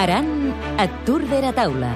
Aran et Tour de la Taula.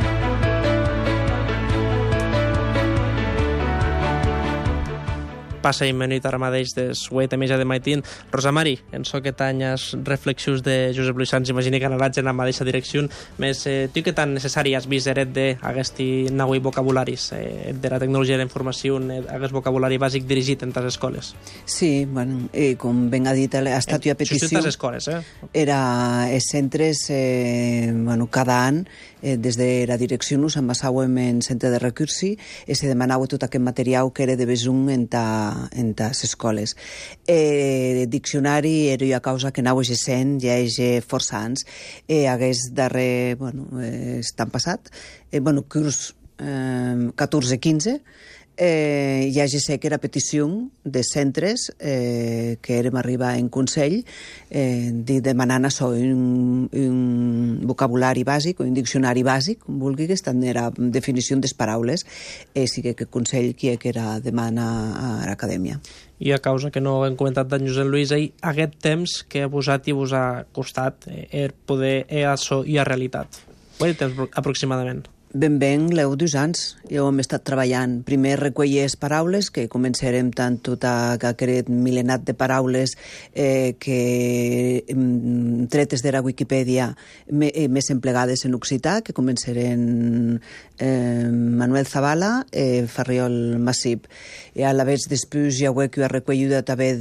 Passa immediat ara mateix des 8:30 de matí. Rosa Mari, en so que tanyes reflexius de Josep Luis Sans, imagini que anaràs en la mateixa direcció, més tu que tan necessari has vist eret d'aquesti naui vocabularis, de la tecnologia de la informació, aquest vocabulari bàsic dirigit en les escoles? Sí, bueno, com ben ha dit, ha estat a petició. Justet les escoles, Era els centres, cada any, des de la direcció nos envasàvem en centre de recursi i se demanava tot aquest material que era de besum en les escoles. Diccionari era una causa que anava gesent ja força anys. Hagués darrer, estan passat, curs 14-15, ja sé que era petició de centres que érem arribar en Consell demanant això, un vocabulari bàsic o un diccionari bàsic, com vulgui, que era definició de les paraules, sí que el Consell que era demana a l'acadèmia. I a causa que no hem comentat d'en Josep Luis, aquest temps que ha posat i vos ha costat poder això i a realitat? Quant temps aproximadament? Ben, l'heu 2 anys. Ja hem estat treballant. Primer recollir les paraules, que començarem tant tot aquest milenat de paraules que tretes de la Wikipedia més emplegades en occità, que començarem Manuel Zavala, Ferriol Massip. I a la vegada després ja ho he recollit també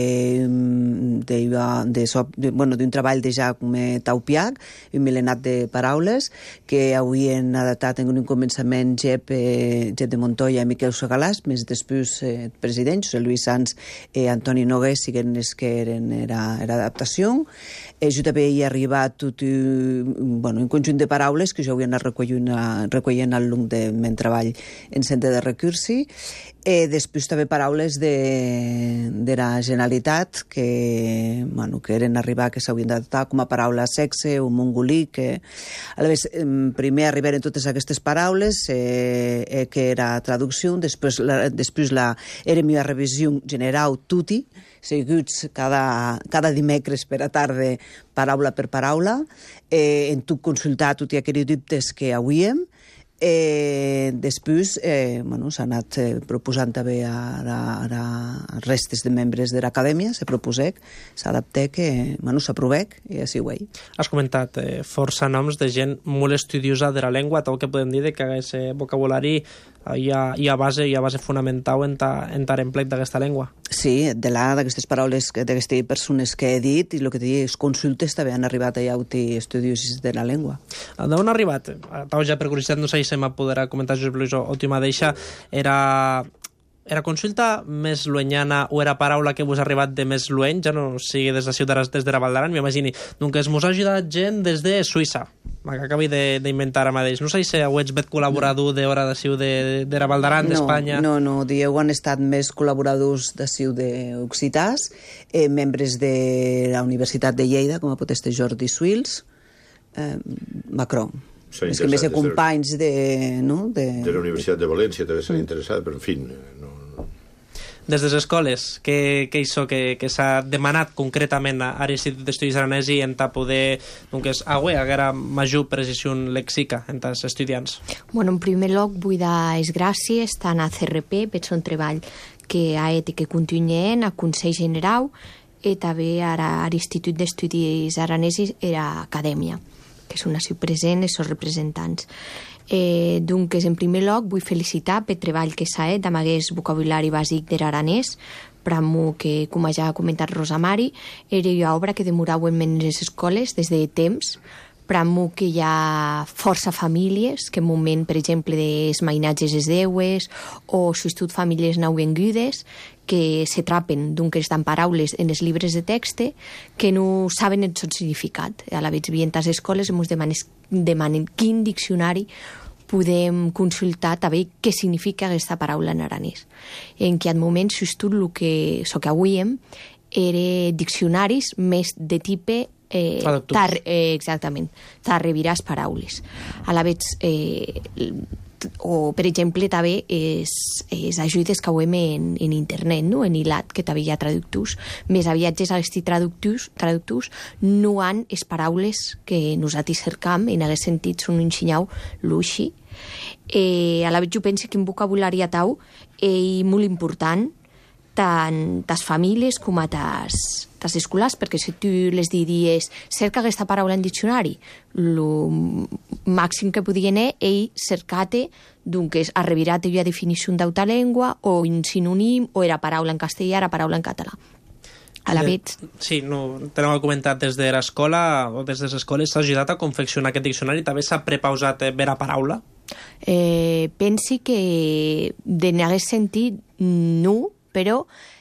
d'un treball de Jaume Taupiac, un milenat de paraules, que avui hem adaptat en un començament Jep de Montoya i Miquel Segalàs, més després president, José Luis Sans i Antoni Nogués, siguen els que eren l'adaptació. Jo també hi ha arribat un conjunt de paraules que jo havia anat recollint al long del meu treball en centre de recursi. Després també paraules de la Generalitat que eren arribar, que s'havien d'adaptar com a paraula sexe o mongolí, que primer arribaren totes aquestes paraules que era traducció, després era una revisió general tutti, seguits cada dimecres per a tarda, paraula per paraula, en tu consultar tots aquells dubtes que hauríem. Després s'ha anat proposant també a restes de membres de l'acadèmia, se proposec, s'adaptec, s'aprovec i així ho he. Has comentat força noms de gent molt estudiosa de la llengua, tot que podem dir que aquest vocabulari hi ha base fonamental en l'emplec d'aquesta llengua. Sí, d'aquestes paraules, d'aquestes persones que he dit, i el que dic, les consultes també han arribat a estudiosos de la llengua. D'on ha arribat? Ja per curiositat, no sé si m'ha poder comentar Josep Luis o tu mateixa, era consulta més luenyana o era paraula que vos ha arribat de més lueny, ja no sigui des de Ciutadans, des de la Val d'Aran, m'imagini. Donc es mos ha ajudat gent des de Suïssa, que acabi d'inventar ara mateix. No sé si heu vet col·laborador d'hora de Ciu de la Val d'Aran, d'Espanya. No, dieu han estat més col·laboradors de Ciu d'Occitàs, membres de la Universitat de Lleida, com a pot estar Jordi Suils, Macron. És que més companys de la Universitat de València també s'ha interessat, però en fi... Des de les escoles, que s'ha demanat concretament a l'Institut d'Estudis Aranesi en poder, haguera major precisió lèxica entre els estudiants? En primer lloc vull dar les gràcies tant a CRP per un treball que ha et que continuem a Consell General i també a l'Institut d'Estudis Aranesi i a l'Acadèmia, que són així presents els seus representants. Donc, en primer lloc, vull felicitar pel treball que s'ha fet amb aquest vocabulari bàsic de l'aranès, per que, com ja ha comentat Rosa Mari, era una obra que demorava en les escoles des de temps, per que hi ha força famílies que en moment, per exemple, dels mainatges es deues o substitut famílies nauvengudes que se trapen d'unes dan paraules en els llibres de text que no saben el seu significat. A la vegada, en les escoles ens demanen quin diccionari podem consultar també què significa aquesta paraula en aranès. En aquest moment, substitut el que avui era diccionaris més de tipus exactament, t'arreviràs paraules. A la vegada, o per exemple també les ajudes que veiem en internet, no? En ILAT, que també hi ha traductors. Més aviat els traductors no han les paraules que nosaltres cercam, en aquest sentit són ensenyau l'uixi. A la vegada jo penso que un vocabulari atau és molt important tant les famílies com a les escoles, perquè si tu les diries cerca aquesta paraula en diccionari, el màxim que podien és cercar-te doncs arribarà-te una definició d'auta llengua o un sinònim, o era paraula en castellà, era paraula en català. A la vegada... Sí, no, t'anava a comentar, des de l'escola o des de les escoles s'ha ajudat a confeccionar aquest diccionari, també s'ha prepausat vera paraula? Pensi que en aquest sentit no, però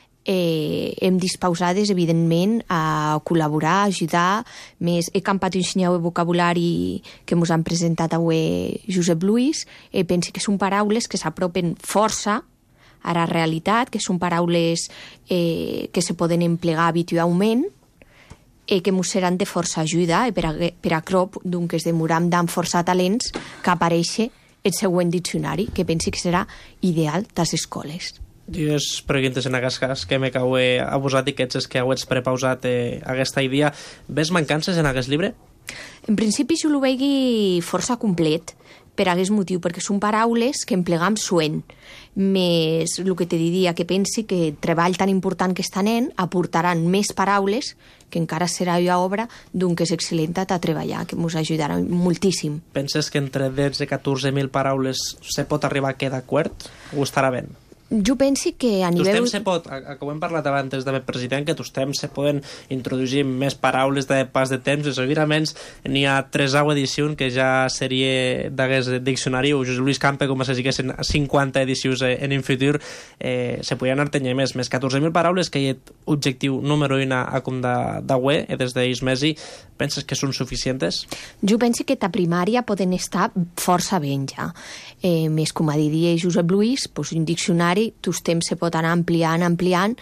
hem dispausades, evidentment, a col·laborar, a ajudar. Més, he campat ensenyar el vocabulari que ens han presentat avui Josep Lluís. Pensi que són paraules que s'apropen força a la realitat, que són paraules que se poden emplegar habitualment, que ens seran de força ajuda per a crop, doncs es demoram d'en força talents que apareixi el següent diccionari, que pensi que serà ideal de les escoles. Dues preguntes en aquest cas que me cau a vosat i que ets que heu prepausat aquesta idea. Ves mancances en aquest llibre? En principi jo ho vegi força complet per aquest motiu, perquè són paraules que emplegam suent. Més el que te diria, que pensi que el treball tan important que estan aportaran més paraules, que encara serà una obra d'un que és excel·lent a treballar, que ens ajudarà moltíssim. Penses que entre 10 i 14.000 paraules se pot arribar a quedar d'acord o estarà bé? Jo penso que a nivell... Tostem se pot, com hem parlat abans de president, que tostem se poden introduir més paraules de pas de temps, i segurament n'hi ha 3 edicions que ja seria d'aquest diccionari, o Josep Lluís Campe, com si siguessin 50 edicions en un futur, se podien anar tenint més 14.000 paraules, que hi ha objectiu número 1 a com d'avui, des d'ells mesi. Penses que són suficients? Jo penso que a primària poden estar força bé ja. Més com a diria Josep Lluís, un diccionari tots temps se pot anar ampliant,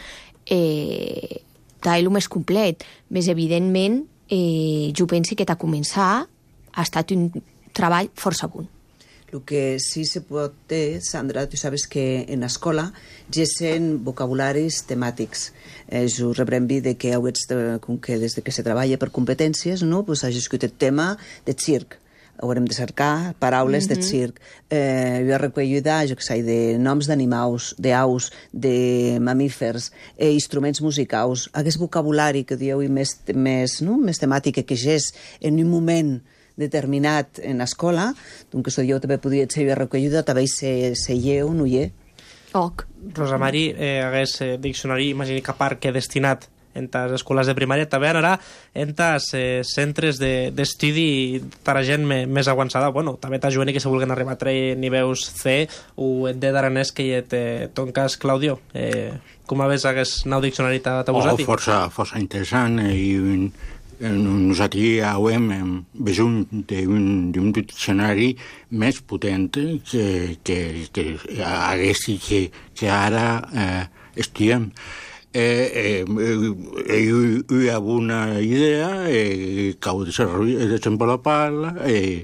tal més complet. Més evidentment, jo penso que a començar ha estat un treball força bon. El que sí se pot ter, Sandra, tu sabes que en l'escola gessen vocabularis temàtics. Jo rebrembi de que com que des que se treballa per competències, no, pues hagi escrit el tema de circ. Haurem de cercar paraules de circ. Jo recollida, jo que sé, de noms d'animals, d'aus, de mamífers, instruments musicals. Aquest vocabulari que dieu més temàtic que és en un moment determinat en l'escola, doncs jo també podria ser recollida, també se lleu, no hi és. Rosa Mari, aquest diccionari, imagini que a part que destinat en les escoles de primària, també anarà en els centres d'estudi per a gent més avançada. Bueno, també t'ajuden que se vulguin arribar a treure nivells C o D d'aranès que hi ha ton cas, Claudio. Com ves aquest nou diccionari t'ha posat? Força interessant i nosaltres hem vist d'un diccionari més potent que aquest que ara estudiem. Hi ha una idea que ho desenvolupar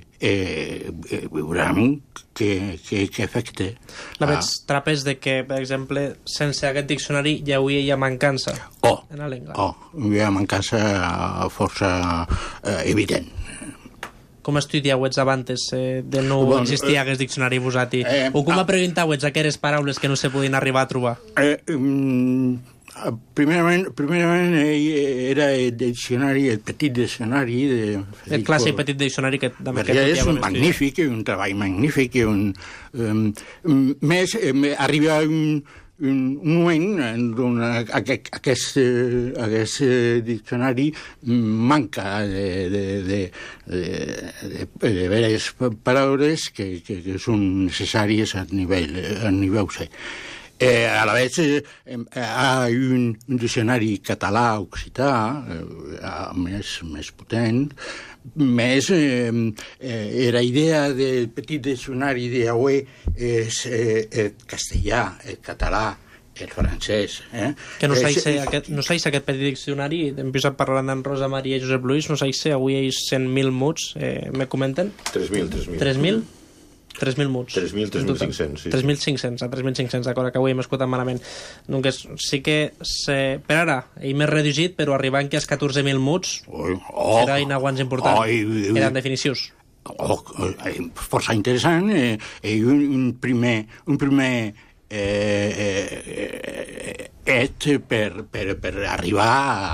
veurem què efecte. La veig trapes de que, per exemple, sense aquest diccionari ja hi ha mancança en la llengua. Hi ha mancança força evident. Com estudieu abans de no existir aquest diccionari vosaltres? O com pregunteu aquelles paraules que no se podien arribar a trobar? Primerament era el diccionari, el petit diccionari el clàssic petit diccionari que és un magnífic, un treball magnífic, més arriba un moment aquest diccionari manca de veres paraules que són necessàries a nivell C. A la vegada hi ha un diccionari català-occità més potent, més la idea del petit diccionari d'avui és el castellà, el català, el francès. Que no s'haix aquest petit diccionari, hem posat parlant amb Rosa Maria i Josep Lluís, no s'haix avui 100.000 mots, me comenten? 3.000. 3.000? 3.000 muts. 3.500, sí. 3.500, a 3.500, d'acord, que avui hem escoltat malament. Donc sí que, per ara, hi més reduït, però arribant que als 14.000 muts serà inaguants important. Eren definitius. Força interessant. Un primer per arribar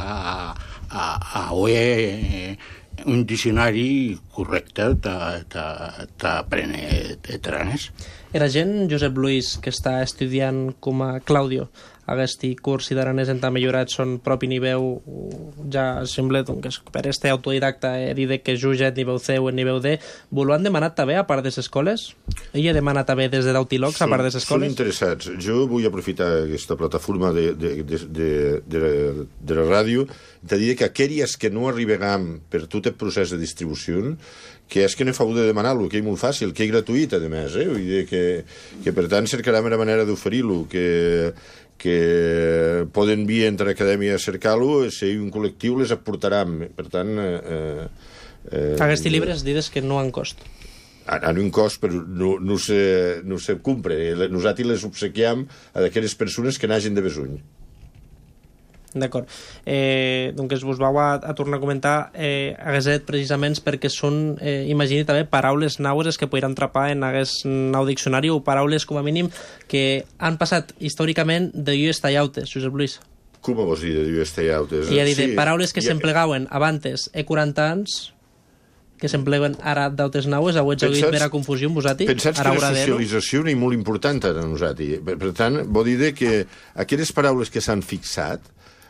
a un diccionari correcte d'aprendre aranès. Era gent, Josep Luis, que està estudiant com a Claudio, aquest curs d'aranès en tan millorat son propi nivell, ja sembla que per este autodidacta he dit que juga en nivell C o en nivell D, vos han demanat també a part de les escoles? Ell ha demanat també des de d'Autilogs a part de les escoles? Són interessats. Jo vull aprofitar aquesta plataforma de la ràdio de dir que aquelles que no arribaran per tot el procés de distribució, que és que no fa de demanar-lo, que és molt fàcil, que és gratuït, a més, vull dir que per tant cercarem una manera d'oferir-lo, que poden vir entre l'acadèmia a cercar-lo, si un col·lectiu les aportaran. Per tant... Aquests llibres dides que no han cost. Han un cost, però no se compre. Nosaltres les obsequiam a aquelles persones que n'hagin de besuny. D'acord. Donc vos vau a tornar a comentar aquest precisament perquè són, imagini també, paraules naues que podran trapar en aquest nou diccionari o paraules, com a mínim, que han passat històricament de llues tallautes, Josep Luis. Com vols dir de llues tallautes? I ha dit paraules que s'emplegaven abantes 40 anys, que s'empleguen ara d'altres naues, heu dit vera confusió amb vosaltres? Pensats que la socialització és molt important a nosaltres. Per tant, vol dir que aquelles paraules que s'han fixat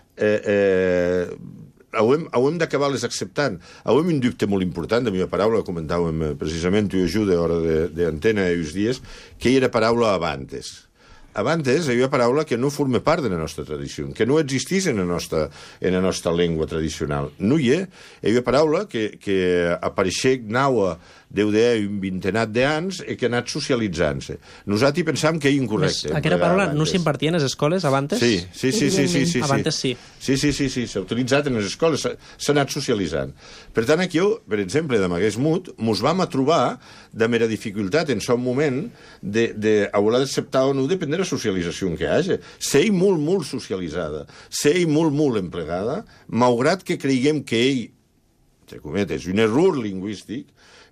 hauem d'acabar-les acceptant. Hauem un dubte molt important, de meva paraula, comentàvem precisament, tu ajuda a hora d'antena i uns dies, que hi era paraula abantes. Abantes hi ha paraula que no forma part de la nostra tradició, que no existís en la nostra llengua tradicional. No hi ha paraula que apareixia naua un vintenat d'anys i que ha anat socialitzant-se. Nosaltres pensam que és incorrecte. Aquesta paraula no s'impartia en les escoles, abantes? Sí. Abantes sí. Sí, s'ha utilitzat en les escoles, s'ha anat socialitzant. Per tant, aquí, per exemple, de Magués Mut, mos vam a trobar de mera dificultat en son moment d'haver d'acceptar o no, depèn de la socialització que hi hagi. Ser molt, molt socialitzada, ser molt, molt emplegada, malgrat que creguem que ell, entre cometes, un error lingüístic,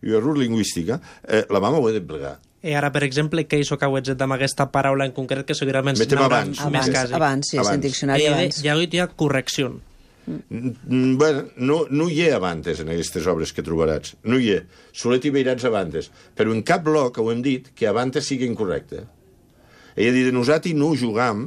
la vam haver d'emplegar. I ara, per exemple, què és el que heu dit amb aquesta paraula en concret que segurament més quasi? Abans, sí, és en diccionari abans. Hi ha correcció. Bueno, no hi ha abantes en aquestes obres que trobaràs. No hi ha. Solet hi veuràs abantes. Però en cap bloc ho hem dit que abantes sigui incorrecte. Ella ha dit, nosaltres no jugam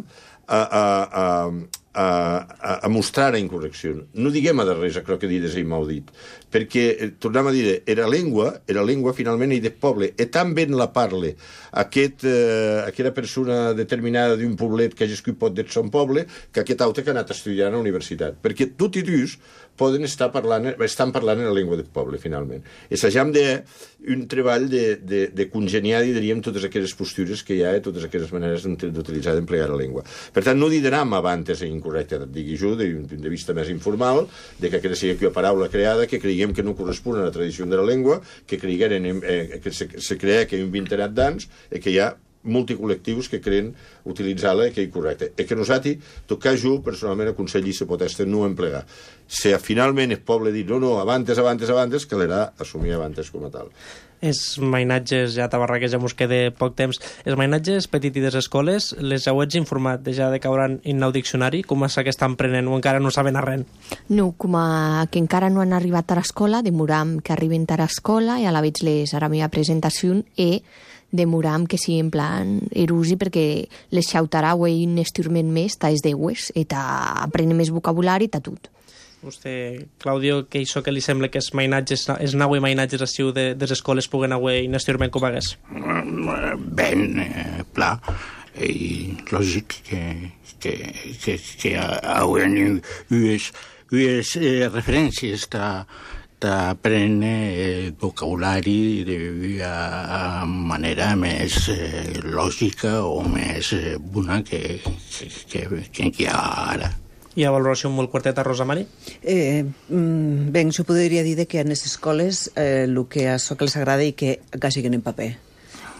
a mostrar la incorrecció. No diguem a darrere allò que dides ell m'ho dit, perquè, tornem a dir, era llengua finalment i de poble, i tan ben la parla aquella persona determinada d'un poblet que hagi escut de son poble, que aquest altre que ha anat a estudiar a la universitat. Perquè tots i dos estan parlant en la llengua del poble, finalment. I s'hagam d'un treball de congeniar, diríem, totes aquelles postures que hi ha, totes aquelles maneres d'utilitzar, d'emplegar la llengua. Per tant, no diram abantes i incorrecte, et digui jo, d'un punt de vista més informal, de que aquesta sigui una paraula creada que creiem que no correspon a la tradició de la llengua, que se crea que hi ha un vintenat d'anys i que hi ha multicol·lectius que creen utilitzar-la que és correcte. I que nosaltres, tot cas jo, personalment, aconselli se pot no emplegar. Si finalment el poble dit no, abantes, calerà assumir abantes com a tal. Els mainatges, ja Tabarra, que ja mos queda poc temps, els mainatges petits i des escoles, les heu informat ja de cauran en nou diccionari? Com és que estan prenent o encara no saben a res? No, com que encara no han arribat a l'escola, demoram que arriben a l'escola i a la veig a la meva presentació i demoram que sigui en plan erusi perquè les xautarà o un estirment més ta es deues i ta aprendre més vocabulari ta tot. Vostè, Claudio, que això que li sembla que els nou mainatges així de les escoles puguen haver un estirment com hagués? Ben, pla, i lògic que haurien ues referències d'aprendre vocabulari de manera més lògica o més bona que hi ha ara. Hi ha valoració molt quarteta, Rosa Mari? Ben, jo podria dir que en les escoles el que a això que els agrada i que quasi que en paper.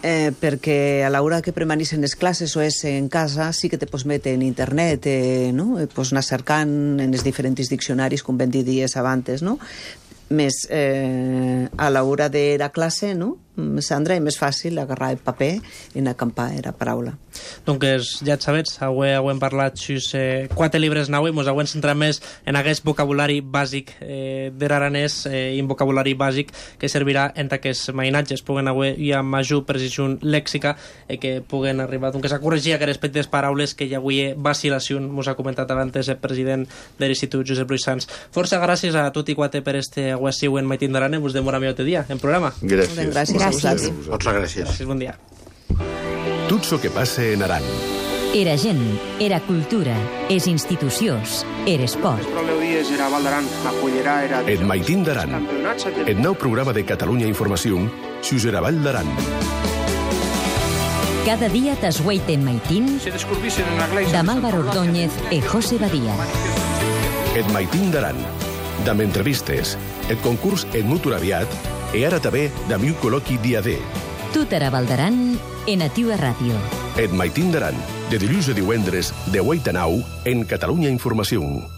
perquè a l'hora que permaneixen les classes o és en casa sí que te pots metre en internet, no? Pots anar cercant en els diferents diccionaris, com ben dies abans, no? Més a l'hora de la classe, no? Sandra, és més fàcil agarrar el paper i acampar la paraula. Donc, ja sabets, avui hem parlat sus 4 llibres nou i ens hem centrat més en aquest vocabulari bàsic de l'aranès i un vocabulari bàsic que servirà en aquests mainatges. Puguen avui hi ha major precisió lèxica que puguen arribar, que s'ha corregit que respecte les paraules que hi avui vacilació, ens ha comentat abans el president de l'Institut Josep Lluís Sans. Força gràcies a tot i quatre per este avui en Maitín d'Aranès, us demora mi altre dia en programa. Gràcies. Gràcies. Moltes gràcies. Gràcies, bon dia. Tot so que passa en Aran. Era gent, era cultura, és institucions, era esport. Et Maitín d'Aran. Et nou programa de Catalunya Informació, sus era Vall d'Aran. Cada dia t'esgueit en Maitín, de Álvaro Ordóñez e José Badía. Et Maitín d'Aran. D'am entrevistes, et concurs et mutur aviat, e ara també d'amiu col·loqui dia D. Tot era Val d'Aran en Ativa Ràdio. Et Maitín d'Aran, de dilluns a divendres, de 8 a 9, en Catalunya Informació.